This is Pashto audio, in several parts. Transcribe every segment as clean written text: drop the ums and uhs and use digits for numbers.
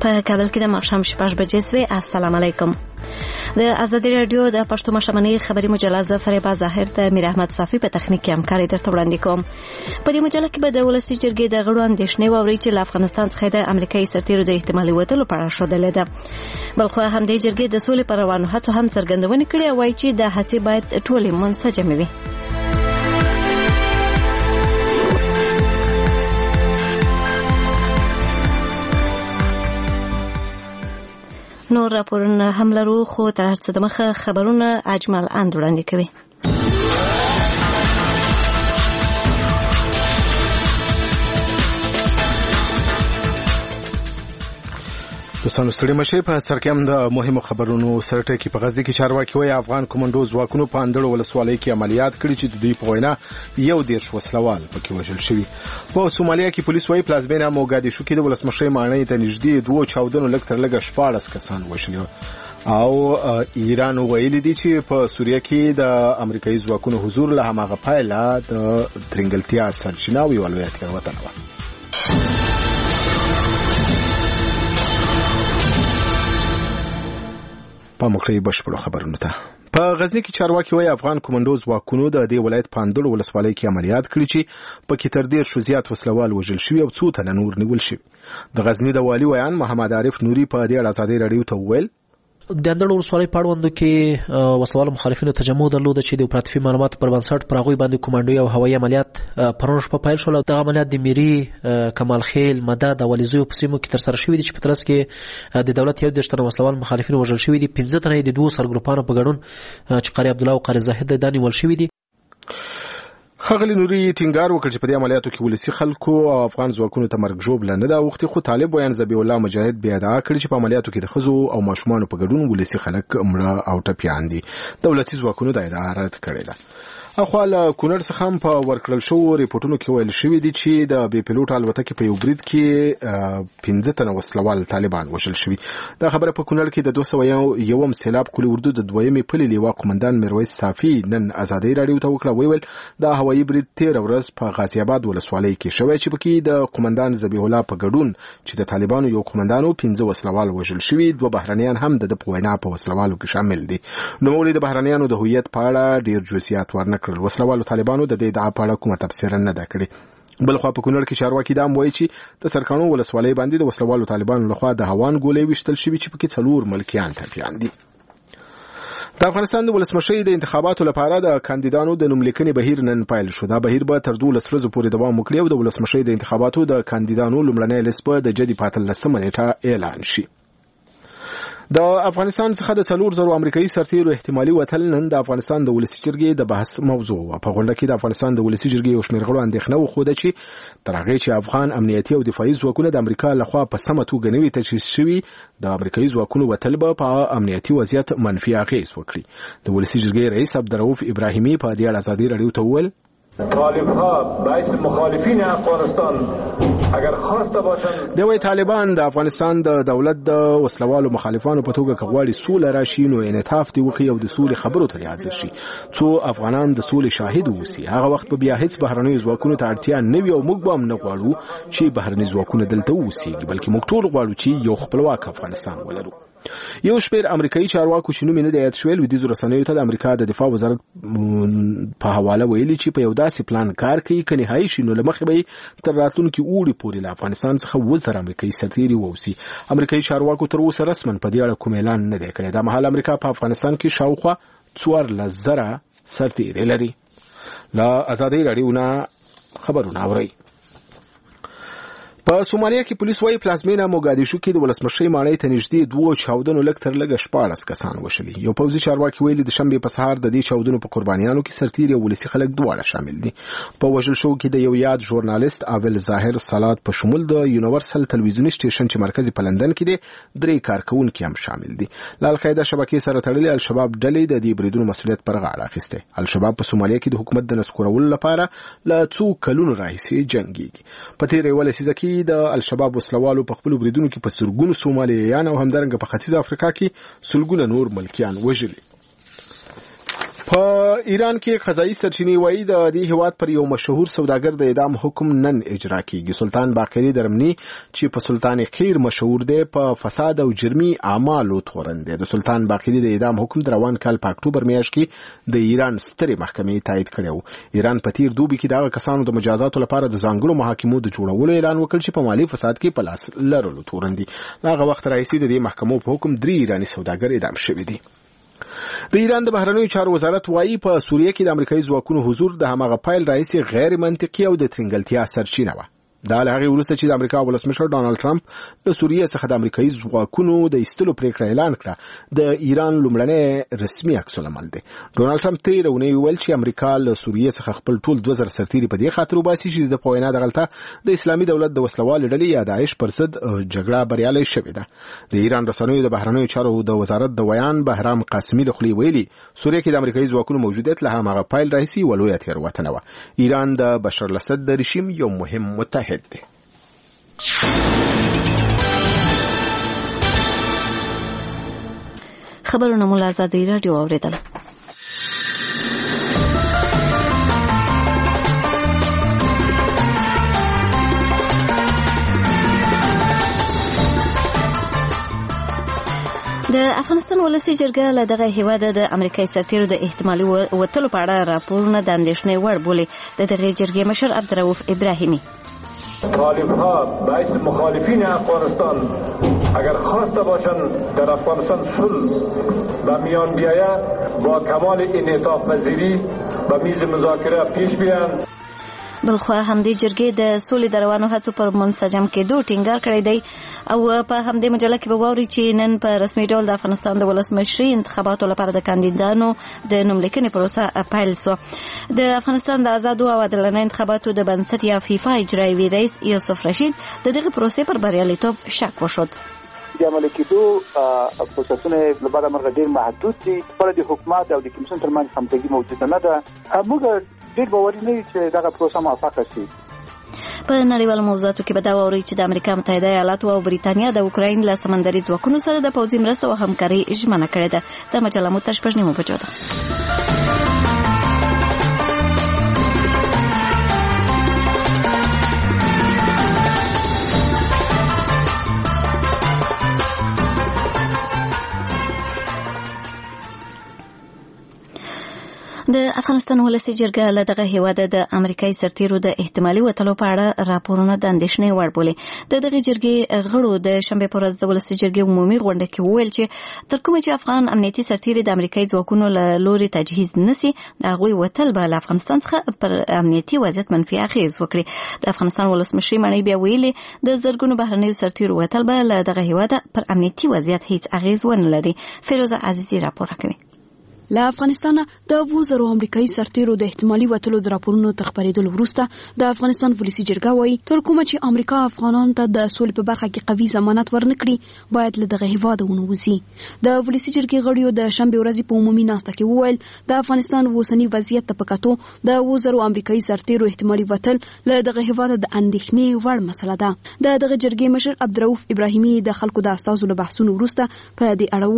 په کابل کې د ماښام 6 بجې سوې. السلام علیکم. د ازادي رادیو د پښتو مشمنې خبري مجله ز فریبا ظاهر د میر احمد صافي په تخنیکی همکاري درته وړاندې کوم. په دې مجله کې به د ولسی جرګې د غړو اندېښنې واوري چې له افغانستان څخه د امریکایي سرتیرو د احتمالي وتلو په اړه ښودلې ده. بلخو هم د جرګې د سولې پر روانو هڅو هم څرګندونه کړې او وايي چې د هڅې باید ټولې منسجمې وي. نور راپورونه هم لرو خو تر څه د مخه خبرونه اجمل اند وړاندې کوي. دوستانو ستړي مشه په سرکم د مهمو خبرونو سره ټکی په غزه کې چارواکي وایي افغان کمانډو ځواکونو په اندړو ولسوالۍ کې عملیات کړي چې د دوی په وینا یو ډیر وسلوال پکې وژل شوی. په سومالیا کې پولیس وایي پلازمینه موګادیشو کې د ولسمشر مانای ته نږدې 2 چاودنو لږ تر لږه 14 کسان وژل او ایران ویلي دي چې په سوریه کې د امریکایي ځواکونو حضور له هماغه پایله د ترنګلتیا سرچینه او ولایت وطن و. په مخکې بشپړو خبرونو ته په غزنی کې چارواکي وایي افغان کمانډو ځواکونو د دې ولایت په اندړو ولسوالۍ کې عملیات کړي چې پکې تر ډیر شو زیات وسلوال وژل شوي او څو تنه نور نیول شوي. د غزنی د والي ویان محمد عارف نوري په دې اړه ازادي رادیو ته وویل د اندړو ولسوالۍ په اړوندو کې وسلوال مخالفینو تجمع درلوده چې د اپراتیفي معلوماتو پر بنسټ پر هغوی باندې کمانډوي او هوایي عملیات پرون شپه پیل شول. دغه عملیات د میری، کمال خیل، مدد او ولیزو په سیمو کې ترسره شوي دي چې په ترڅ کې د دولت یو دېرش تنه وسلوال مخالفین وژل شوي دي. 15 تنه د دوو سرګروپانو په ګډون چې قاری عبدالله او قاری زاهد د نیول شوي دي. خغلی نوري ټینګار وکړ چې په دې عملیاتو کې ولسی خلکو او افغان ځواکونو ته مرګ جوړ نه دا وخت خو طالب ویان ذبی الله مجاهد بیا ادعا کړی چې په عملیاتو کې د خزو او ماشومان په ګډون ولسی خلک مړه او ټپیان دي. دولتي ځواکونو دا ادعا رد کړې ده. اخواله کونړ څخه هم په ورکړل شو ریپورتونو کې ویل شوی دي چې د بي پيلوټ الوتکې په یو برید کې 15 تنه وسلوال طالبان وژل شوي. دا خبره په کونړ کې د 201 سیلاب کلی اردو د دویمې پلي لیوا قومندان میرویس صافي نن ازادي رادیو ته وکړه. ویل دا هوایي برید 13 ورځ په غازی آباد ولسوالۍ کې شوی چې پکې د قومندان ذبیح الله په ګډون چې د طالبانو یو قومندانو 15 وسلوال وژل شوي. 2 بهرنیان هم د په وینا په وسلوالو کې شامل دي. نو مولوی د بهرنیانو د هویت په اړه ډیر جزئیات ورنکړل. وسلوالو طالبانو د دې ادعا په اړه کومه تفسیر نه ده کړې. بلخو په کونړ کې چارواکي دا وایي چې د سرکانو ولسوالۍ باندې د وسلوالو طالبانو لخوا د هوان ګولې وشتل شوي چې پکې 4 ملکیان ټپیان دي. د افغانستان د ولسمشۍ د انتخاباتو لپاره د کاندیدانو د نوملیکنې بهیر نن پیل شو. دا بهیر به تر 12 ورځې پورې دوام وکړي او د ولسمشۍ د انتخاباتو د کاندیدانو لومړنۍ لیست به د جدي په 13 نیټه اعلان شي. د افغانستان څخه د 400 امریکایي سرتیرو احتمالي وتل نن د افغانستان د ولسی جرګې د بحث موضوع و. په غونډه کې د افغانستان د ولسی جرګې یو شمېر غړو اندېښنه وښوده چې تر هغې چې افغان امنیتي او دفاعي ځواکونه د امریکا لخوا په سمه توګه نه وي تجهیز شوي د امریکایي ځواکونو وتل به په امنیتي وضعیت منفي اغېز وکړي. د ولسی جرګې رئیس عبدالرؤف ابراهیمي په دې اړه ازادي رادیو ته وویل طالبها باعث مخالفین افغانستان اگر خواسته باشند دوی طالبان د افغانستان د دولت د وسلوالو مخالفانو په توګه کغواړي سوله راشي نو انعطاف دی وکړي او د سولې خبرو ته حاضر شي څو افغانان د سولې شاهد وسی. هغه وخت به بیا هیڅ بهرنۍ ځواکونو ته اړتیا نه وي او موږ به هم نه غواړو چې بهرنۍ ځواکونه دلته وسیږي بلکې موږ ټول غواړو چې یو خپلواک افغانستان ولرو. یو شمېر امریکایي چارواکو چې نوم یې نه دی یاد شوی لویدیځو رسنیو ته د امریکا د دفاع وزارت په حواله ویلي چې په یو داسې پلان کار کوي که نهایي شي نو له مخې به تر راتلونکي اوړي پورې له افغانستان څخه 1000 امریکایي سرتیري ووسي. امریکایي چارواکو تر اوسه رسما په دې اړه کوم اعلان نه دی کړی. دا مهال امریکا په افغانستان کې شاوخوا 14,000 سرتیري لري. له ازادي رادیو نه خبرونه اورئ. په سومالیا کې پولیس وايي پلازمینه موګادیشو کې د ولسمشر مانای ته نږدې 2 چاودنو لږ تر لږه 14 کسان وشلي. یو پوځي چارواکي ویلي د شنبې په سهار د دې چاودنو په قربانیانو کې سرتیري او ولسی خلک دواړه شامل دي. په وژل شو کې د یو یاد ژورنالیست اول ظاهر صلات په شمول د یونیورسل تلویزیوني سټیشن چې مرکزي په لندن کې دي 3 کارکونکي هم شامل دي. له القاعده شبکې سره تړلې الشباب ډلې د دې بریدونو مسؤلیت پر غاړه اخیسته. الشباب په سومالیا کې د حکومت د نسکورولو لپاره له څو کلونو راهیسې جنگيږي. په تیرې ولسیزه کې د الشباب وسلوالو په خپل بریدونو کې په سرګونو سومالیایان او همدارنګه په ختیځ افریقا کې سلګونه نور ملکیان وژلي. په ایران کې قضایي سرچینې وایي د دې هیواد پر یو مشهور سوداګر د اعدام حکم نن اجرا کیږي. سلطان باقری درمنی چې په سلطان قیر مشهور دی په فساد او جرمي اعمالو تورن دی. د سلطان باقری د اعدام حکم د روان کال په اکتوبر میاشت کې د ایران سترې محکمې تایید کړی. ایران په تیر دوبي کې دغه کسانو د مجازاتو لپاره د ځانګړو محاکمو د جوړولو اعلان وکړ چې په مالي فساد کې په لاس لرلو تورن دي. هغه وخت راځي د دې محکمو په حکم 3 ایرانی سوداګر اعدام شوي دي. د ایران د بهرنیو چارو وزارت وايي په سوریه کې د امریکایي ځواکونو حضور د هماغه پایل رئیس غیر منطقي او د ترنګلتیا سرچینه و. دا له هغې وروسته چې د امریکا ولسمشر ډانلډ ټرمپ له سوریې څخه د امریکایي ځواکونو د ایستلو پریکړه اعلان کړه د ایران لومړنی رسمي عکس العمل دی. ډانلډ ټرمپ تېره اونۍ وویل چې امریکا له سوریې څخه خپل ټول 2000 سرتیري په دې خاطر وباسي چې د په وینا دغلته د اسلامي دولت د وسلوالې ډلې یا داعش پر ضد جګړه بریالۍ شوې ده. د ایران رسنیو د بهرنیو چارو د وزارت د ویان بهرام قاسمي له خولې ویلي سوریه کې د امریکایي ځواکونو موجودیت له هماغه پایل راهیسې یوه لویه تېروتنه وه. ایران د بشر الاسد د رژیم یو مهم متحد دی. خبرونه مو له ازادي راډیو اوریدل. د افغانستان ولسی جرګه له دغه هیواد د امریکایي سرتیرو د احتمالي وتلو په اړه راپورونه د اندېښنې وړ بولي. د دغه جرګې مشر عبدالرؤف ابراهیمی طالب‌ها باعث مخالفین افغانستان اگر خواسته باشند در افغانستان صلح و میان بیاید با کمال انعطاف پذیری به میز مذاکره پیش بیایند. بلخوا همدې جرګې د سولې د روانو هڅو پر منسجم کېدو ټینګار کړی دی او په همدې مجله کې به واوري چې نن په رسمي ډول د افغانستان د ولسمشري انتخاباتو لپاره د کاندیدانو د نوملیکنې پروسه پیل شوه. د افغانستان د آزادو او عادلانه انتخاباتو د بنسټ یا فیفا اجرایوي رئیس یوسف رشید د دغه پروسې پر بریالیتوب شک وشود. د عملي کېدو پروسسونه لپاره مرغه ډېر محدود دي. پر د حکومت او د کمیسیون ترمنځ همغږي موجوده نه ده. موږ ډېر باوري نه یو چې دغه پروسه موفقه شي. په نړیوالو موضوعاتو کې به دا واورئ چې د امریکا متحده ایالاتو او بریتانیا د اوکراین له سمندري ځواکونو سره د پوځي مرستو او همکارۍ ژمنه کړې ده. د مجله مو تر 6:30 بجو ده. د افغانستان ولسی جرګه له دغه هیواد د امریکایي سرتیرو د احتمالي وتلو په اړه راپورونه د اندېښنې وړ بولي. د دغه جرګې غړو د شنبې په ورځ د ولسی جرګې عمومي غونډه کې وویل چې تر کومه چې افغان امنیتي سرتیري د امریکایي ځواکونو له لوري تجهیز نسی د هغوی وتل به له افغانستان څخه پر امنیتي وضعیت منفي اغېز وکړي. د افغانستان ولسمشري مڼۍ بیا ویلي د زرګونو بهرنیو سرتیرو وتل به له دغه هیواد پر امنیتي وضعیت هیڅ اغېز ونه لري. فیروزه عزیزي راپور کوي. له افغانستان د 2000 امریکایي سرتیرو د احتمالي وتلو د راپورونو تر خپرېدلو وروسته د افغانستان پولیسي جرګه وايي تر کومه چې امریکا افغانانو ته د سولې په برخه کې قوي ضمانت ورنکړي باید له دغه هیواده ونوځي. د پولیسي جرګې غړیو د شنبې ورځې په عمومي ناسته کې وویل د افغانستان اوسنی وضعیت ته په کتو د 2000 امریکایي سرتیرو احتمالي وتل له دغه هیواده د اندېښنې وړ مسله ده. د دغه جرګې مشر عبدالرؤف ابراهیمی د خلکو د استازو له بحثونو وروسته په دې اړه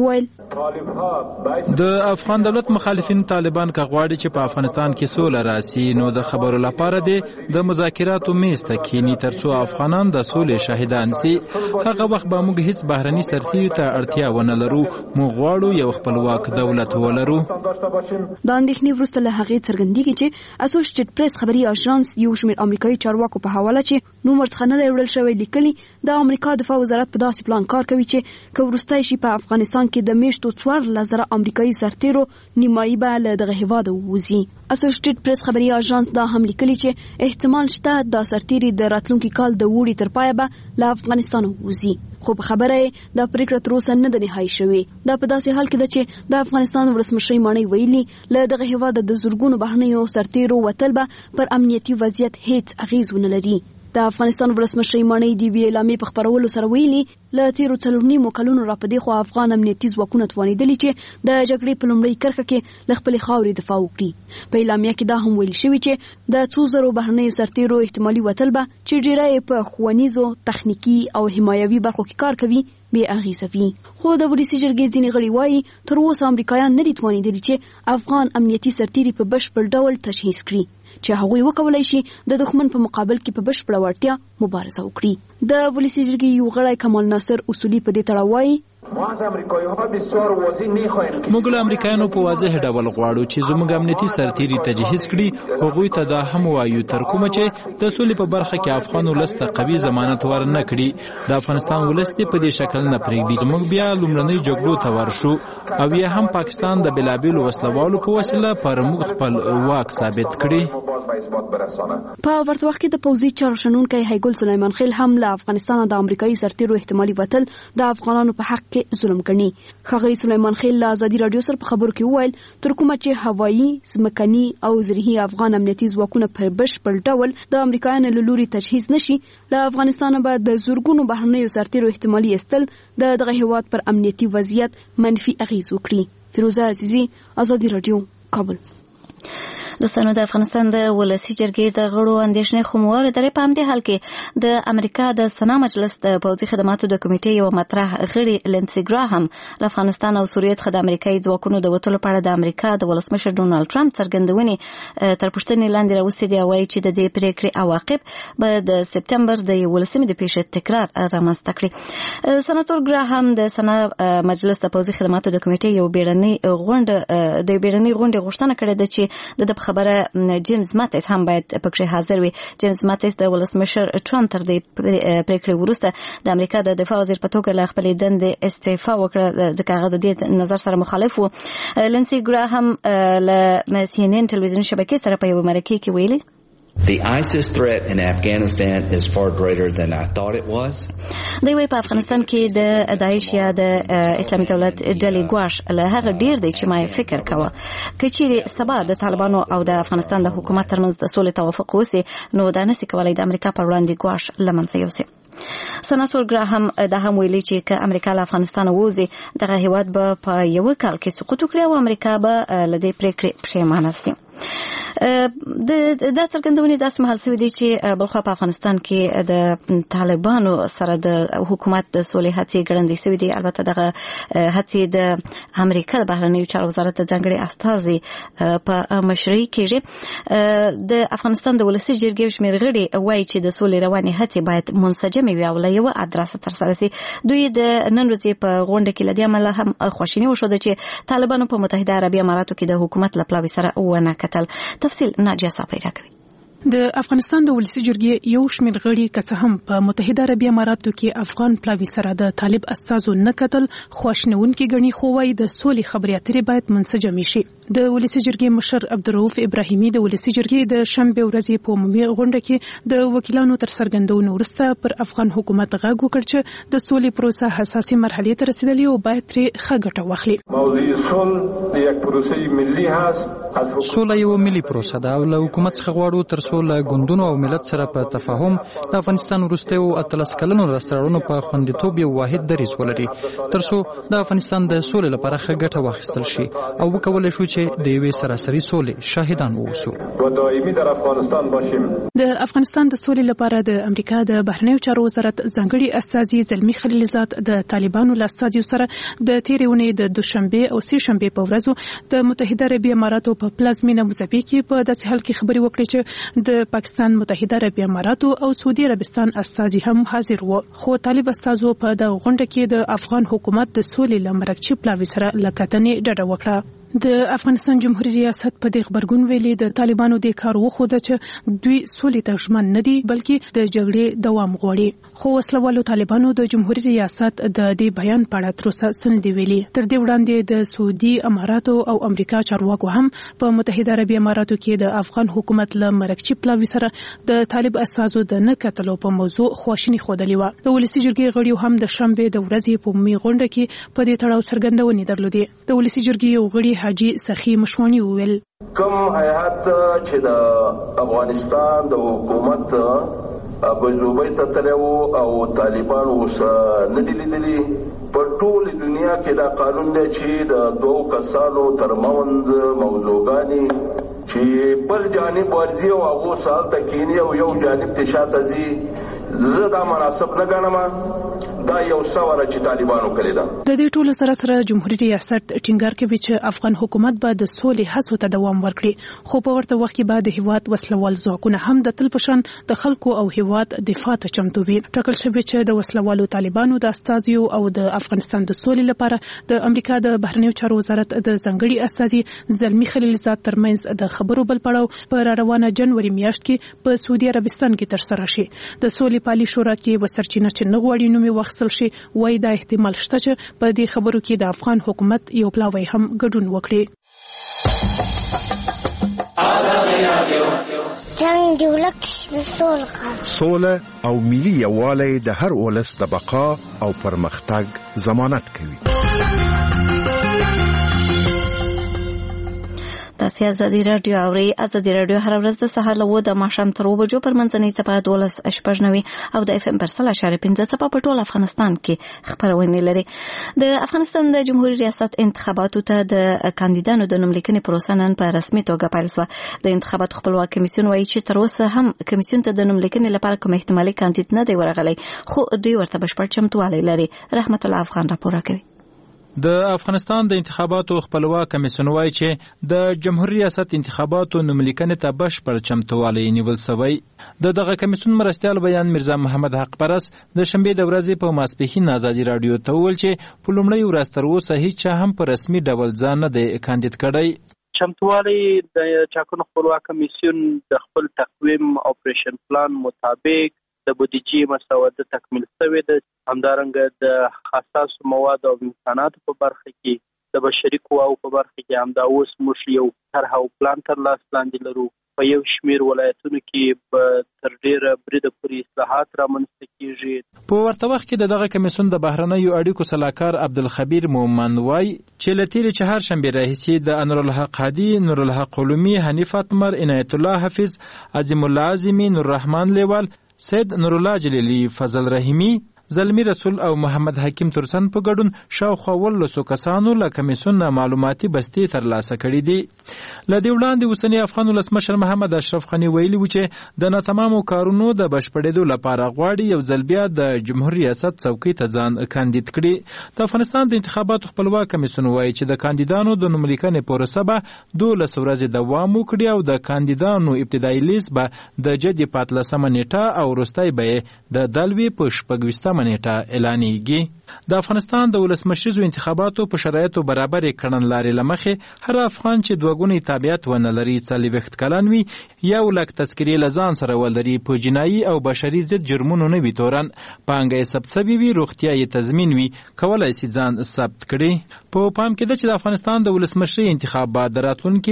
وویل د افغان دولت مخالفین طالبان که غواړي چې په افغانستان کې سوله راسي نو د خبرو لپاره د مذاکراتو میز ته کینی ترڅو افغانان د سولې شاهدان سي. هغه وخت به موږ هیڅ بهرني سرتیري ته اړتیا ونه لرو. موږ غواړو یو خپلواک دولت ولرو. د اندېښنې وروسته له هغې څرګندېږي چې اسوسییټډ پریس خبري اژانس یو شمېر امریکایي چارواکو په حواله چې نوم ورڅخه نه دی وړل شوی لیکلي د امریکا دفاع وزارت په داسې پلان کار کوي چې که وروستی شي په افغانستان کې د میاشتو 14,000 امریکایي سرتیرو نیمایي به له دغه هیواده ووځي. اسوسییټډ پریس خبري اژانس دا هم لیکلي چې احتمال شته د سرتیري د راتلونکي کال د وړي تر پایه به له افغانستان ووځي. خو په خبره د پریکړه تر اوسه نه ده نهایي شوې. دا په داسې حال کې ده چې د افغانستان ولسمشري مڼۍ ویلي له دغه هیواده د زرګونو بهرنیو سرتیرو وتل به پر امنیتي وضعیت هیڅ اغیز ونه لري. د افغانستان ولسمشري مڼۍ د یوې اعلامیې په خپرولو سره ویلي له تیرو 4.5 کلونو راپدې خو افغان امنیتي ځواکونه توانېدلي چې د جګړې په لومړۍ کرښه کې له خپلې خاورې دفاع وکړي. په اعلامیه کې دا هم ویل شوي چې د 2,000 بهرنیو سرتیرو احتمالي وتل به چې ډیری په ښوونیزو تخنیکي او حمایوي برخو کې کار کوي بې اغیزه وي. خو د ولسي جرګې ځینې غړي وایي تر اوسه امریکایان نه دي توانېدلي چې افغان امنیتي سرتیري په بشپړ ډول تجهیز کړي چې هغوی وکولای شي د دښمن په مقابل کې په بشپړه وړتیا مبارزه وکړي. د ولسي جرګې یو غړی کمال ناصر اصولي په دې تړاو وایي موږ له امریکایانو په واضح ډول غواړو چې زموږ امنیتي سرتیري تجهیز کړي. هغوی ته دا هم وایو تر کومه چې د سولې په برخه کې افغان ولس ته قوي ضمانت ورنه کړي د افغانستان ولس دې په دې شکل نه پرېږدي. موږ بیا لومړنۍ جګړو ته ورشو او یا هم پاکستان د بېلابېلو وسلوالو په وسیله پر موږ خپل واک ثابت کړي. په ورته وخت کې د پوځي چارو شنونکی هیګل سلیمان خیل هم له افغانستان د امریکایي سرتیرو احتمالي وتل د افغانانو په حق کې ظلم ګڼي. ښاغلي سلیمان خیل له ازادي راډیو سره په خبرو کې وویل تر کومه چې هوایي، ځمکني او زرهي افغان امنیتي ځواکونه په بشپړ ډول د امریکایانو له لوري تجهیز نشي، له افغانستانه به د زورګونو بهرنیو سرتیرو احتمالي ایستل د دغه هیواد پر امنیتي وضعیت منفي اغیز وکړي. فیروزه عزیزي، ازادي راډیو، کابل. دوستانو، د افغانستان د ولسي جرګې د غړو اندېښنې خو مو واورېدلې. په همدې حال کې د امریکا د سنا مجلس د پوځي خدماتو د کمیټې یو مطرح غړي لینسي ګراهم له افغانستان او سوریې څخه د امریکایي ځواکونو د وتلو په اړه د امریکا د ولسمشر ډونالډ ټرمپ څرګندونې تر پوښتنې لاندې راوستې دي. وایي چې د دې پریکړې عواقب به د سپتمبر د 11 د پیښې تکرار رامنځته کړي. سناتور ګراهم د سنا مجلس د پوځي خدماتو د کمیټې یو بیړنۍ غونډې غوښتنه کړې ده چې د خبره جیمز ماتیس هم باید پکې حاضر وي. جیمز ماتیس د ولسمشر ټرمپ تر دې پریکړې وروسته د امریکا د دفاع وزیر په توګه له خپلې دندې استعفا وکړه، ځکه هغه د دې نظر سره مخالف و. لینسي ګراهم له CNN ټلویزیون شبکې سره په یو مرکه کې ویلي The ISIS threat in Afghanistan is far greater than I thought it was. دوی وايي په افغانستان کې د داعش یا د اسلامي دولت ډلې ګواښ له هغه ډیر دی چې ما فکر کاوه. که چیرې سبا د طالبانو او د افغانستان د حکومت ترمنځ د سولې توافق وسی، نو دا نشي کولای د امریکا پر وړاندې ګواښ له منځه یوسي. سناتور ګراهم دا هم ویلي چې که امریکا له افغانستان ووځي، دغه هیواد به په یو کال کې سقوط وکړي او امریکا به له دې پریکړې پښیمانه شي. دا څرګندونې داسې مهال شوې دي چې بلخوا په افغانستان کې د طالبانو سره د حکومت د سولې هڅې ګړندۍ شوې دي. البته دغه هڅې د امریکا د بهرنیو چارو وزارت د ځانګړي استازي په مشرۍ کېږي. د افغانستان د ولسي جرګې شمېر غړي وایي چې د سولې روانې هڅې باید منسجمې وي او له یوه ادرسه ترسره شي. دوی د نن ورځې په غونډه کې له دې امله هم خواشیني وښوده چې طالبانو په متحده عربي اماراتو کې د حکومت له پلاوي سره ونه کتل. تفصیل ناجیه صاحب پیدا کوي. د افغانستان د ولسي جرګې یو شمېر غړي که څه هم په متحده عربي اماراتو کې افغان پلاوي سره د طالب استازو نه کتل خواشینونکي ګڼي، خو وايي د سولې خبرې اترې باید منسجمې شي. د ولسي جرګې مشر عبدالرؤف ابراهیمي د ولسي جرګې د شنبه ورځې په عمومي غونډه کې د وکیلانو تر څرګندونې وروسته پر افغان حکومت غږ وکړ چې د سولې پروسه حساسې مرحلې ته رسیدلې او باید ترې ښه ګټه واخلي. موضوع صلح یک پروسه ملی هست. سوله یو ملي پروسه ده او له حکومت څخه غواړو تر څو له ګوندونو او ملت سره په تفاهم د افغانستان وروستیو 13 کلونو راستړونو په خوندیتوب یو واحد دریځ ولري، تر څو د افغانستان د سولې لپاره ښه ګټه واخیستل شي او وکولای شو چې د یوې سراسري سولې شاهدان واوسو و دائمي در افغانستان باشیم. د افغانستان د سولې لپاره د امریکا د بهرنیو چارو وزارت ځانګړي استازي زلمی خلیلزاد د طالبانو له استازیو سره د تیرې اونۍ د دوشنبه او سې شنبه په ورځو د متحده عربي اماراتو په پلازمینه ابوظبي کې په داسې حال کې خبرې وکړې چې د پاکستان، متحده عربي اماراتو او سعودي عربستان استازي هم حاضر وو. خو طالب استازو په د غونډه کې د افغان حکومت د سولې لمرکچي پلاوي سره لکاتنې ډډه وکړه. د افغانستان جمهوریت ریاست په دې خبرګون ویلي د طالبانو د کار وخوده چې دوی سولې ته ژمن نه دي بلکې د جګړې دوام غواړي. خو وسلوالو طالبانو د جمهوریت ریاست د دې بیان په اړه تر اوسه څه نه دي ویلي. تر دې وړاندې د سعودي اماراتو او امریکا چارواکو هم په متحده عربي اماراتو کې د افغان حکومت له مرکچي پلاوي سره د طالب استازو د نه کتلو په موضوع خواشیني ښودلې وه. د ولسي جرګې غړي هم د شنبه د ورځې په عمومي غونډه کې په دې تړاو څرګندونې درلودې. د ولسي جرګې یو غړي حاجی سخی مشوانی وویل کوم هیئت چې د افغانستان د حکومت بجوبۍ ته تللی او طالبان اوس نه دي لیدلي، په ټول دنیا کې دا قانون دی چې د دوو کسانو ترمنځ موضوعګانې چې بل جانب ورځي او هغه سال ته کینی او یو جانب ته شاته ځي، زه دا مناسب نه ګڼم. دا یو سوال چې طالبانو کړی ده. د دې ټولو سره جمهوریت ریاست ټینګار کوي چې افغان حکومت به د سولې هڅو ته دوام ورکړي، خو په ورته وخت کې به د هیواد وسلوال ځواکونه هم د تل پشان د خلکو او هیواد دفاع ته چمتو وي. ټاکل شوی چې د وسلوالو طالبانو د استازیو او د افغانستان د سولې لپاره د امریکا د بهرنیو چارو وزارت د ځانګړي استازي زلمی خلیلزاد ترمنځ د خبرو بل پړاو په روانه جنوري میاشت کې په سعودي عربستان کې ترسره شي. د سولې پالي شورا کې وسرچینه چې نه غواړي نومي وخصل شي، وایي دا احتمال شته چې په دې خبرو کې د افغان حکومت یو پلاوی هم ګډون وکړي. جنگ دی ولک سوله او ملي یووالی د هر ولس د بقا او پرمختګ ضمانت کوي. تاسو ازادي رادیو اوري. ازادي رادیو هر ورځ د سهار له 9 د ماښام تر 2 بجو پر منځنۍ څپه 12.9 او د FM پر 0.5 څپه په ټول افغانستان کې خبرونه لري. د افغانستان د جمهوریت ریاست انتخاباتو ته د کاندیدانو د نوملیکنې پروسه نن په رسمي توګه پیل شوه. د انتخاباتو خپلواک کمیسیون وایي چې تر اوسه هم کمیسیون ته د نوملیکنې لپاره کوم احتمالي کاندید نه دی ورغلی، خو دوی ورته بشپړ چمتووالی لري. رحمت الله افغان راپور کوي. د افغانستان د انتخاباتو خپلواک کمیسیون وایي چې د جمهوریت ریاست انتخاباتو نوملیکنې ته بشپړ چمتووالی نیول شوی. دغه کمیسیون مرستیال بیان مرزا محمد حق پرس د شنبې د ورځې په ماسپښین ازادي رادیو ته وویل چې په لومړۍ ورځ تر اوسه هیڅ هم په رسمي ډول ځان نه دی کاندید کړی. چمتووالی د ټاکنو خپلواک کمیسیون د خپل تقویم اپریشن پلان مطابق د بودیجې مسوده تکمیل شوې ده. همدارنګه د حساسو موادو او امکاناتو په برخه کې د بشري قواو په برخه کې همدا اوس موږ یو طرح او پلان تر لاس لاندې لرو. په یو شمیر ولایتونو کې تر ډیره بریده پورې اصلاحات رامنځته کیږي. په ورته وخت کې دغه کمیسیون د بهرنیو اړیکو سلاکار عبدالخبیر مومند وایي چې له تېرې چهارشنبې راهیسې د انورالحق هادي، نورالحق علومي، حنیف اتمر، عنایت الله حافظ، عظیم الله اعظمي، نوررحمان لیوال، سید نورالله جلیلی، فضل رحیمی، زلمی رسول او محمد حکیم ترسن په ګډون شاوخوا 100 کسانو له کمیسیون معلوماتي بستې ترلاسه کړي دي. له دې وړاندې اوسنی افغان ولسمشر محمد اشرف غني ویلي و چې د ناتمامو کارونو د بشپړېدو لپاره غواړي یو ځل بیا د جمهوریت ریاست څوکۍ ته ځان کاندید کړي. د افغانستان د انتخاباتو خپلواک کمیسیون وایي چې د کاندیدانو د نوملیکنې پروسه به 12 ورځې دوام وکړي او د کاندیدانو ابتدایي لیست به د جدي 14 نیټه او وروستی به د دلوي په 26 نیټه اعلانېږي. د افغانستان د ولسمشریزو انتخاباتو په شرایطو برابرې کړنلارې له مخې هر افغان چې 2 ګونی تابعیت ونه لري 40 کلن وي، 1 لک تذکرې له ځان سره ولري، په جنایي او بشري ضد جرمونو نه وي تورن، پانګه یې ثبت شوې وي، روغتیا یې تضمین وي، کولی شي ځان ثبت کړي. په پام کې ده چې د افغانستان د ولسمشرۍ انتخابات د راتلونکي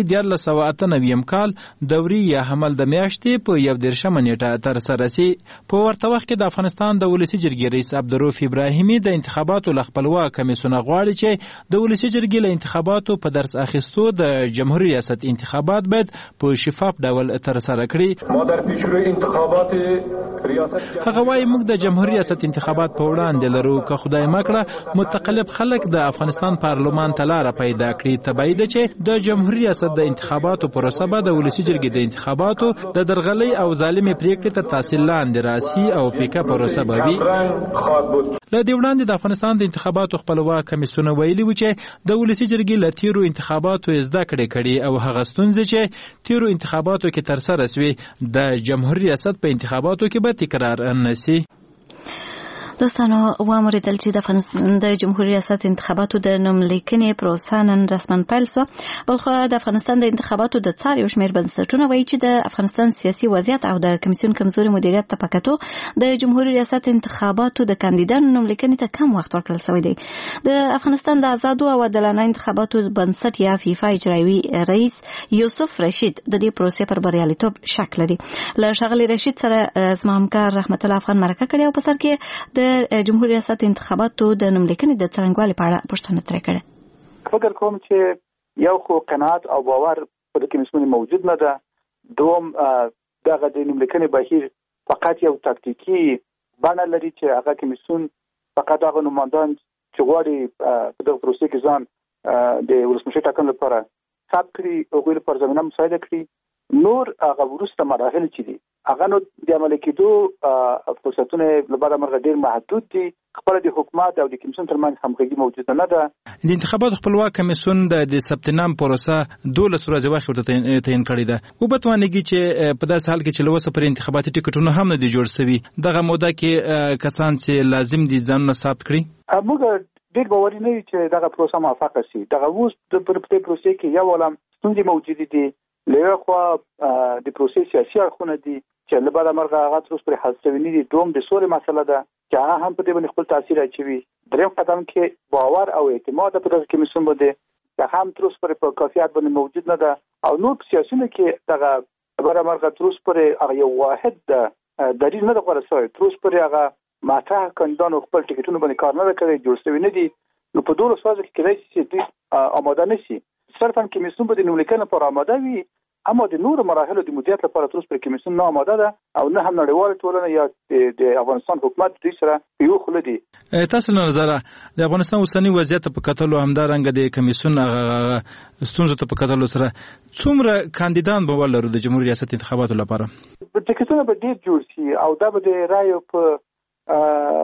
1998 کال دوري یا حمل د میاشتې په 11 نیټه ترسره شي. په ورته وخت کې د افغانستان د ولسي جرګې رئیس عبدالرؤف ابراهیمي د انتخاباتو له خپلواک کمیسیون غواړي چې د ولسي جرګې له انتخاباتو په درس اخیستو د جمهوریت ریاست انتخابات باید په شفاف ډول ترسره کړي. هغه وایي موږ د جمهوریت ریاست انتخابات په وړاندې لرو، که خدای مکړه متقلب خلک د افغانستان پارلمان ته لاره پیدا کړي. طبیعي ده چې د جمهوریت ریاست د انتخاباتو پروسه به د ولسي جرګې د انتخاباتو د درغلۍ او ظالمې پریکړې تر تاثیر لاندې راسي او پیکا پروسه به وي. له دې وړاندې د افغانستان د انتخاباتو خپلواک کمیسیون ویلي و چې د ولسي جرګې له تیرو انتخاباتو زده کړې او هغه ستونزې چې تیرو انتخاباتو کې ترسره شوې د جمهوریت ریاست په انتخاباتو کې به تکرار نه شي. دوستانو واوریدل چې د افغانستان د جمهوریت ریاست انتخاباتو د نوملیکنې پروسه نن رسماً پیل شوه. بلخو د افغانستان د انتخاباتو د څار یو شمېر بنسټونه وایي چې د افغانستان سیاسي وضعیت او د کمیسیون کمزوري مدیریت ته په کتو د جمهوریت ریاست انتخاباتو د کاندیدانو نوملیکنې ته کم وخت ورکړل شوی دی. د افغانستان د آزادو او عادلانه انتخاباتو بنسټ یا فیفا اجرایوي رئیس یوسف رشید د دې پروسې پر بریالیتوب شک لري. له ښاغلي رشید سره زما همکار رحمت الله افغان مرکه کړې او په سر کې د جمهوریت ریاست انتخاباتو د نوملیکنې د څرنګوالي په اړه پوښتنه ترې کړې. فکر کوم چې یو خو قناعت او باور په دې کمیسیون موجود نه ده. دوم دغه د نوملیکنې بهیر فقط یو تاکتیکي بڼه لري چې هغه کمیسیون فقط هغه نمایندان چې غواړي په دغه پروسې کې ځان د ولسمشر ټاکنې لپاره ثبت کړي هغوی لپاره زمینه مساعده کړي نور هغه ورسته مراحل چې دي هغه نو د عمل کېدو فرصتونه لپاره مرغه ډیر محدود دي. خپل د حکومت او د کمیسیون ترمنځ همغږي موجوده نه ده. د انتخاباتو خپلواک کمیسیون د ثبت نام پروسه 12 ورځې وخت ورته تعین کړی ده. او به توانېږي چې په داسې حال کې چې لوسه پر انتخاباتي ټیکټونه هم نه دي جوړ شوي دغه موده کې کسان چې لازم دي ځانونه ثبت کړي. موږ ډیر باوري نه یو چې دغه پروسه موفقه شي. دغه اوس د پرپټي پروسې کې یو عالم ستونزې موجود دي. له خوا د پروسې سیاسي اړخونه دي چې لبا د مرغه هغه تر اوسه پر حل شوی نه دي. دوم د سولې مسله ده چې هغه هم په دې باندې خپل تاثیر اچوي. دریم قدم کې باور او اعتماد په دغه کمیسیون باندې چې هم تر اوسه پر په کافیات باندې موجود نه ده. او نور سیاسيونه کې دغه لبا مرغه تر اوسه پر هغه یو واحد دلیل نه ده ورسوي. تر اوسه پر هغه ماته کاندیدانو خپل ټیکټونه باندې کار نه کوي جوړ شوی نه دي. نو په 12 ورځو کې کېدای شي چې آماده نشي. صرفا کمیسیون باندې نوملیکنه پر آماده وي اما د نور مراحل د مدیریت لپاره تر اوسه پر کمیسیون نه آماده ده او نه هم نړیواله ټولنه یا د افغانستان حکومت دوی سره یو خل دي. تاسو له نظره د افغانستان اوسنی وضعیت په کتلو همدارنګه د کمیسیون ستونزو ته په کتلو سره څومره کاندیدان به ولرو د جمهوریت ریاست انتخاباتو لپاره؟ ټیکټونه به ډیر جوړ شي او دا به د رایو په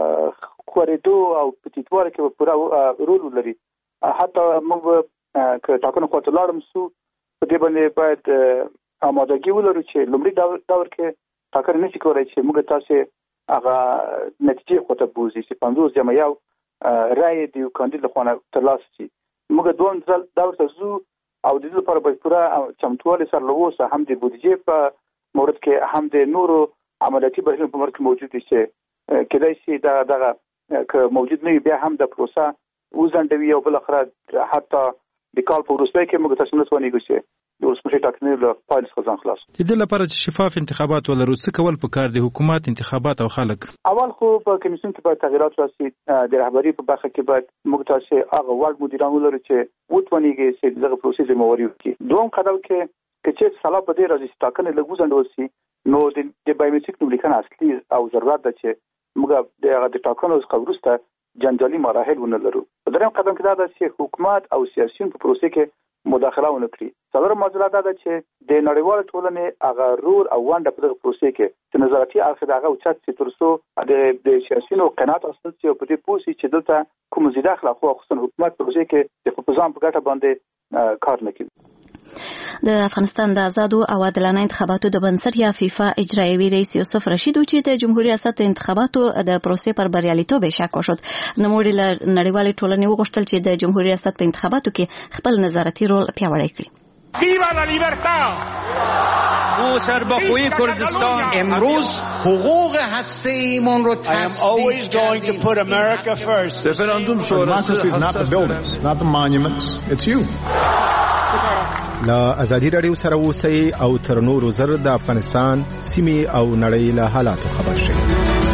کوریدو او په تیټوار کې پوره رول ولري. حتی موږ که ټاکنو خواته لاړم سو په دې باندې باید آمادګي ولرو چې لومړی دور کې ټاکنه نشي کولای چې موږ تاسو هغه نتیجې خواته بوزي چې 50 جمع یو رای د یو کاندید لخوا ترلاسه شي. موږ دوم دور ته زو او د دې لپاره باید پوره چمتووالی سره لوسه هم د بودیجې په مورد کې هم د نورو عملیاتي بهیرونو په مورد کې موجود دي چې کېدای شي دغه که موجود نه بیا هم د پروسه وزندوي او بل اخره حتی د کال په وروسته کې موږ تاسو نه ونیګو چې د ولسمشر ټاکنې له پایلې څخه ځان خلاص. د دې لپاره چې شفاف انتخابات ولرو څه کول پکار دي حکومت انتخابات او خلک؟ اول خو په کمیسیون کې باید تغیرات راسي. د رهبری په برخه کې باید موږ تاسو هغه وړ مدیران ولرو چې وټونیږي چې دغه پروسې ذمہواری وکړي. دوم قدم کې چې سلا په دې راځي ټاکنې له وزندول شي نو د بایومټریک نوملیکنه اصلي او ضرورت ده چې موږ د ټاکنو څخه وروسته جنجالي مراحل ونه لرو. دریم قدم کې دا ده چې حکومت او سیاسيون په پروسې کې مداخله ونه کړي. څلورم موضوع دا ده چې د نړیوال ټولنې هغه رول او ونډه په دغه پروسې کې چې نظارتي اړخ دغه او چې ترڅو د سیاسيونو قناعت حاصل شي او په دې پوسي چې دلته کوم زیاده اخلاق او خصوصا حکومت پروسې کې د خپلځان په ګټه باندې کار نه کوي. د افغانستان د آزادو او عادلانه انتخاباتو د بنسټ یا فیفا اجرایوي رئیس یوسف رشید چې د جمهوریت ریاست انتخاباتو د پروسې پر بریالیتوب شک وشود نو موږ له نړیوالې ټولنې وغوښتل چې د جمهوریت ریاست په انتخاباتو کې خپل نظارتي رول پیاوړی کړي. ویوا لا لیبرتا او سربخوی کردستان امروز حقوق هسته‌ایمون رو تصدیق کردیم. رفراندوم شورای is not the buildings, not the monuments, it's you. لا ازادي رادیو سره اوسئ او تر نورو زر د افغانستان سیمې او نړۍ له حالاتو خبر شئ.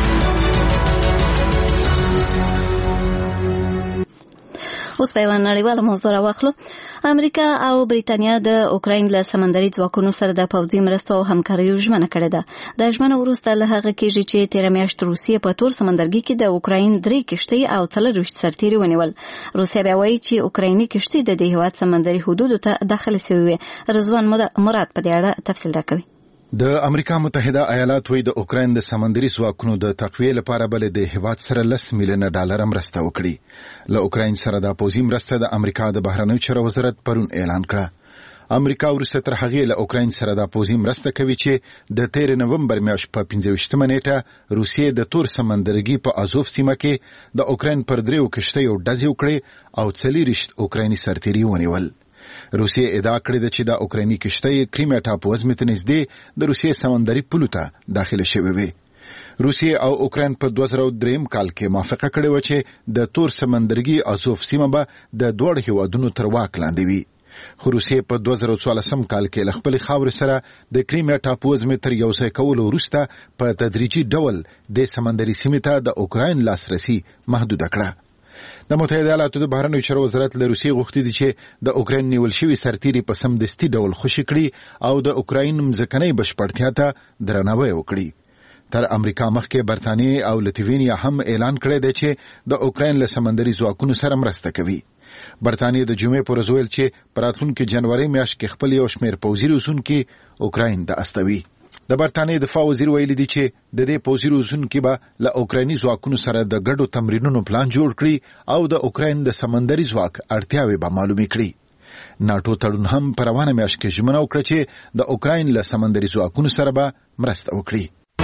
اوس په یوه نړیواله موضوع راواخلو. امریکا او بریتانیا د اوکراین له سمندري ځواکونو سره د پوځي مرستو او همکاریو ژمنه کړې ده. د ژمنې وروسته له هغه کېږي چې تېره میاشت روسیې په تور سمندرګي کې د اوکراین 3 کښتۍ او 24 سرتیري ونیول. روسیه بیا وایي چې اوکرایني کښتۍ د دې هېواد سمندري حدودو ته داخله شوې وې. رضوان مراد په دې اړه تفصیل راکوي. د امریکا متحده ایالات وی د اوکراین د سمندري ځواکونو د تقویې لپاره بل د هیواد سره $10 میلیون مرسته وکړي. له اوکراین سره د پوځي مرسته د امریکا د بهرنیو چارو وزارت پرون اعلان کړه. امریکا وروسته تر هغې له اوکراین سره د پوځي مرسته کوي چې د 13 نومبر میاشت په 25 نیټه روسیې د تور سمندرګي په ازوف سیمه کې د اوکراین پر 3 کښتیو ډزې وکړې او 40 اوکرایني سرتیري ونیول. روسیې ادعا کړې ده چې د اوکرایني کښتۍ کریمیا ټاپو وزمې ته نږدې د روسیې سمندري پولو ته داخله شوې وې. روسیې او اوکراین په 2003 کال کې موافقه کړې و چې د تور سمندرګي ازوف سیمه به د دوه هیوادونو تر واک لاندې وي. خو روسیې په 2014 کال کې له خپلې خاورې سره د کریمیا ټاپو وزمې تر یو ځای کولو وروسته په تدریجي ډول د سمندري سیمې ته د اوکراین لاسرسي محدوده کړه. د متحده ایالاتو د بهرنیو چارو وزارت له روسیې غوښتي دي چې د اوکراین نیول شوي سرتیري په سمدستي ډول خوشي کړي او د اوکراین مځکنۍ بشپړتیا ته درناوی وکړي. تر امریکا مخکې برتانیې او لتوینیا هم اعلان کړی دی چې د اوکراین له سمندري ځواکونو سره مرسته کوي. برتانیې د جمعې پر ورځ ویل چې په راتلونکي جنوري میاشت کې خپل یو شمېر پوځي روزونکي اوکراین ته استوي. د برتانیې دفاع وزیر ویلي دی چې د دې پوځي روزونکي به له اوکرایني ځواکونو سره د ګډو تمرینونو پلان جوړ کړي او د اوکراین د سمندري ځواک اړتیاوې به معلومې کړي. ناټو تړون هم په روانه میاشت کې ژمنه وکړه چې د اوکراین له سمندري ځواکونو سره به مرسته وکړي.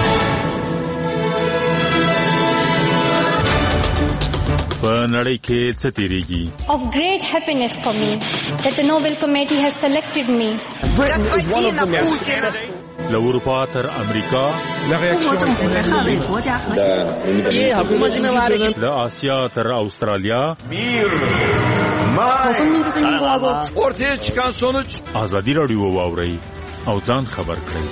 په نړۍ کې څه تیریږي؟ Of great happiness for me that the Nobel Committee has selected me. له اروپا تر امریکا، له آسیا تر استرالیا، ortaya çıkan sonuç ازادي راډیو واورئ او ځان خبر کړئ.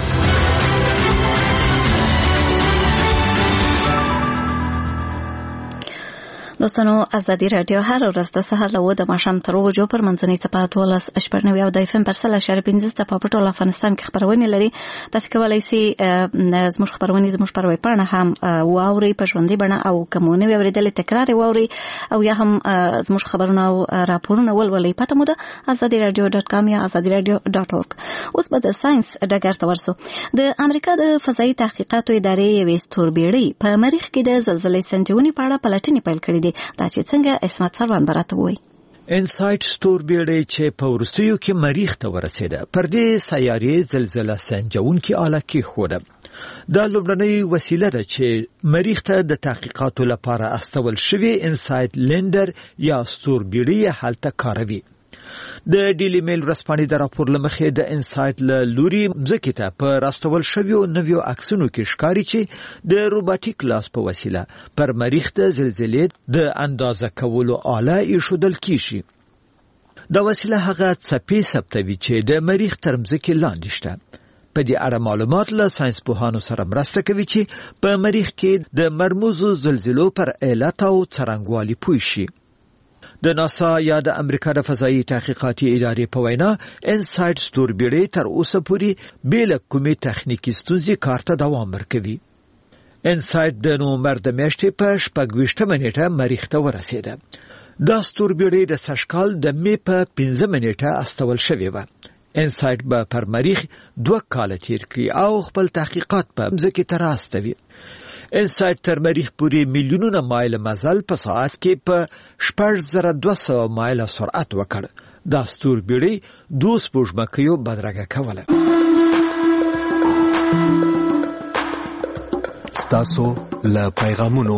دوستانو ازادي رادیو هر ورځ د سهار له 9 د ماښام تر 2 پر منځنۍ صفه 12.9 او د اف ام پر 100.15 په ټول افغانستان کې خبرونه لري. تاسو کولای شئ زموږ خبرونه زموږ پر ویب پاڼه هم واوري په ژوندۍ بڼه او کومونه ویریدل تکرار واوري او یا هم زموږ خبرونه او راپورونه ولولئ. پته مو ده azadiradio.com یا azadiradio.org. اوس به د ساينس ډګر ته ورسو. د امریکا د فضایي تحقیقاتو ادارې یوې ستوربېړۍ په مریخ کې د زلزلې سنجونې په اړه پلټنې پیل کړې دي. دا چې څنګه اسمت سروان براته وایي. انسایټ ستوربېړۍ چې په وروستیو کې مریخ ته ورسېده پر دې سیارې زلزله سنجونکې آله کېښوده. دا لومړنۍ وسیله ده چې مریخ ته د تحقیقاتو لپاره استول شوی انسایټ لینډر یا ستوربېړۍ هلته کاروي. د ډیلی میل ورځپاڼې د راپور لمخې د انسایټ له لوري ځمکې ته په راستول شویو نویو عکسونو کې ښکاري چې د روباټیک لاس په وسیله پر مریخ د زلزلې د اندازه کولو آله ایښودل کیږي. دا وسیله هغه څپې ثبتوي چې د مریخ تر ځمکې لاندې شته. په دې اړه معلومات له ساينسپوهانو سره مرسته کوي چې په مریخ کې د مرموزو زلزلو پر علت او څرنګوالي پوه شي. د ناسا یا د امریکا د فضایي تحقیقاتي ادارې په وینا انسایټ ستوربېړۍ تر اوسه پورې بې له کومې تخنیکي ستونزې کار ته دوام ورکوي. انسایټ د نومبر د میاشتې په 26 نیټه مریخ ته ورسېده. دا ستوربېړۍ د سږکال د مې په 15 نیټه استول شوې وه. انسایټ به پر مریخ 2 کاله تیر کړي او خپل تحقیقات په ځمکې ته راستوي. انسایټ تر مریخ پورې میلیونونه مایل مزل په ساعت کې په 6200 مایل سرعت وکړ. دا ستوربېړۍ 2 سپوږمکیو بدرګه کوله. ستاسو له پیغامونو.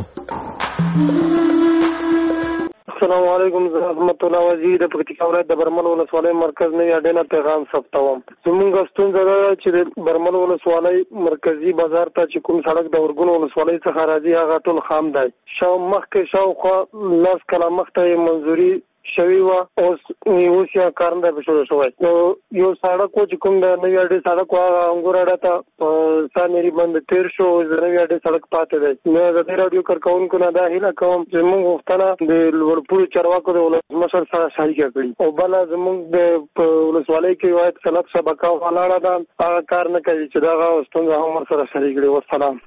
السلام علیکم. زه رحمت الله وزیر د پکتیکا ولایت د برمل ولسوالۍ مرکز نه اډینا پیغام ثبتوم. زموږ ستونزه ده چې د برمل ولسوالۍ مرکزی بازار ته چې کوم سړک د ورګون ولسوالۍ څخه راځي هغه ټول خام دی. شاوخوا 10 کاله مخته منځوري شوی و اوس یا کارنده به شروع شوی. نو یو سړک چې کوم د نوی اډې سړک هغه انګور اډه ته سانری باندې تیر شو. د نوی اډې سړک پاتې دی. نو د دې رادیو کارکونکو نه دا هیله کوم چې موږ غوښتنه د لوړپوړي چارواکو د ولسمشر سره شریکه کړي او بل زموږ د ولسوالۍ کې یو سلط شبکه ولاړه ده هغه کار نه کوي چې دا ستونزه هم سره شریک کړي. والسلام.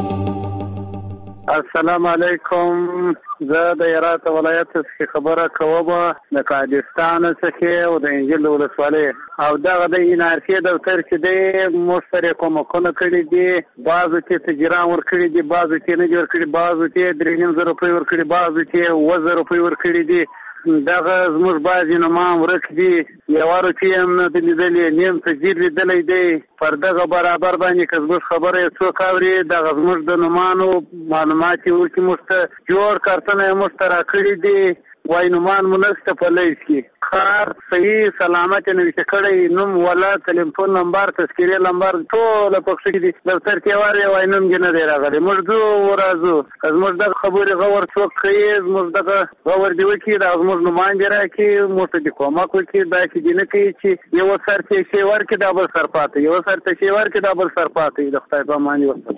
السلام علیکم. زه د هرات ولایت څخه خبره کوم د قادستان څخه او د انجیل ولسوالۍ او دغه د انارشي دفتر چې د مشترک کومکونه کړی دي. بعضو چې تجربه ور کړی دي، بعضو چې نه جوړ کړی، بعضو چې 3,000 روپۍ ور کړی، بعضو چې 1000 روپۍ ور کړی دي. دغه زموږ بعضې نومان ورک دي. یوه روپۍ هم نه دي لیدلې، نیم تجدید لیدلی دی. پر دغه برابر باندې که زموږ خبره یې څوک اوري دغه زموږ د نومانو معلومات یې ورکړي، موږ ته جوړ کارتونه یې موږ ته راکړي دي. وای نومان مو نشته په لیست کې. کار صحیح سلامت یې نوشته کړی، نوم ولا تلیفون نمبر تذکیرې نمبر ټوله پکښې دي. دفتر کې وارې وای نوم یې نه دی راغلی. موږ ځو ورځو زموږ دغه خبرې غور څوک کوي، زموږ دغه غور دې وکړي، دا زموږ نومان دې راکړي، موږ ته دې کومک وکړي. داسې دې نه کوي چې یو سر ته شی ورکړي دا بل سر پاتې، یو سر ته شی ورکړي دا بل سر پاتې. د خدای په امان وکړي.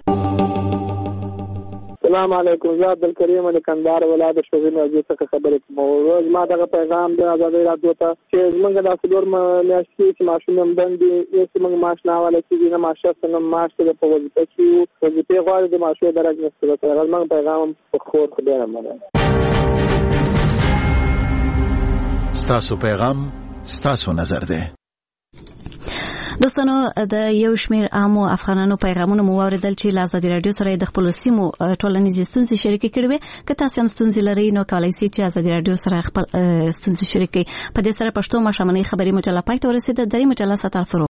السلام علیکم. زه عبدالکریم د کندهار ولایت شوزین راځي څخه خبرې کوم. ما دغه پیغام د آزادۍ رادیو ته چې موږ د څلور میاشتې چې ماشوم باندې یو څه موږ معاش نه حواله کیږي نه معاش څنګه معاش ته په وظیفه کې وظیفه غواړي د معاش درجه نشته. هغه موږ پیغام په خور خبره مده. ستاسو پیغام ستاسو نظر ده. دوستانو د یو شمیر عامو افغانانو پیغامونه مو اوریدل چې له ازادي رادیو سره د خپل سیمو ټولنیزې ستونزې شریکې کړې وي. که تاسو هم ستونزې لرئ نو کولای شئ چې ازادي رادیو سره خپل ستونزې شریکې. په دې سره پښتو ماښامنۍ خبري مجله پای ته ورسېده. درې مجله ستاسو